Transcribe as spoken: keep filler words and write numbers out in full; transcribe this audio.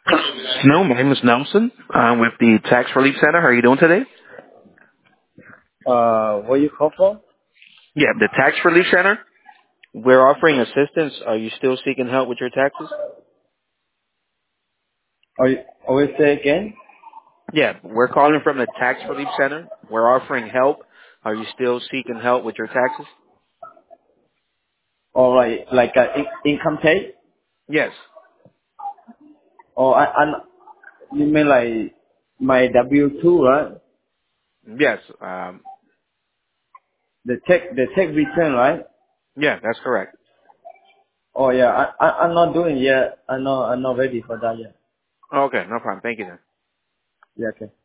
No, my name is Nelson. I'm with the Tax Relief Center. How are you doing today? Uh, what you call for? Yeah, the Tax Relief Center. We're offering assistance. Are you still seeking help with your taxes? Are you, always say again? Yeah, we're calling from the Tax Relief Center. We're offering help. Are you still seeking help with your taxes? All right, like uh, in, income tax? Yes. Or I, I, you mean like my W two, right? Yes. Um, The tax, the tax return, right? yeah, that's correct. Oh yeah, I, I, I'm not doing yet. I'm not, I'm not ready for that yet. Okay, no problem. Thank you then. Yeah, okay.